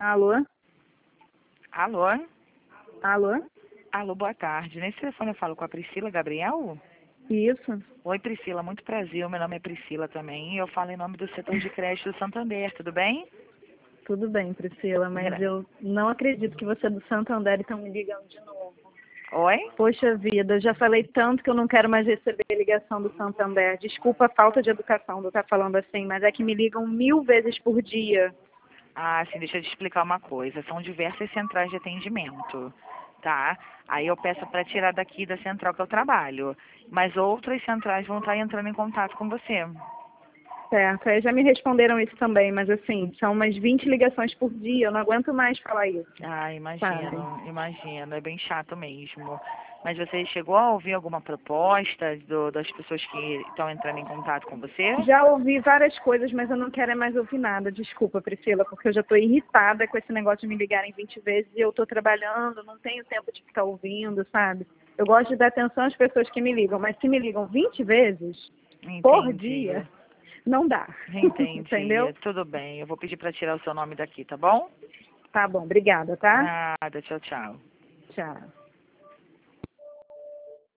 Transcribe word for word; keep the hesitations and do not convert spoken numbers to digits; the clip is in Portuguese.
Alô? Alô? Alô? Alô, boa tarde. Nesse telefone eu falo com a Priscila Gabriel? Isso. Oi, Priscila, muito prazer. Meu nome é Priscila também. E eu falo em nome do setor de crédito do Santander, tudo bem? Tudo bem, Priscila, mas Gra- eu não acredito que você é do Santander e estão me ligando de novo. Oi? Poxa vida, eu já falei tanto que eu não quero mais receber ligação do Santander. Desculpa a falta de educação de eu estar falando assim, mas é que me ligam mil vezes por dia. Ah, sim, deixa eu te explicar uma coisa. São diversas centrais de atendimento, tá? Aí eu peço para tirar daqui da central que eu trabalho. Mas outras centrais vão estar entrando em contato com você. Certo, aí já me responderam isso também, mas assim, são umas vinte ligações por dia, eu não aguento mais falar isso, Ah, sabe? imagino, imagino. É bem chato mesmo. Mas você chegou a ouvir alguma proposta do- das pessoas que estão entrando em contato com você? Já ouvi várias coisas, mas eu não quero é mais ouvir nada. Desculpa, Priscila, porque eu já estou irritada com esse negócio de me ligarem vinte vezes e eu estou trabalhando, não tenho tempo de ficar ouvindo, sabe? Eu gosto de dar atenção às pessoas que me ligam, mas se me ligam vinte vezes por Entendi, dia, não dá. entendi. Entendeu? Tudo bem. Eu vou pedir para tirar o seu nome daqui, tá bom? Tá bom, obrigada, tá? Nada, tchau, tchau. Tchau.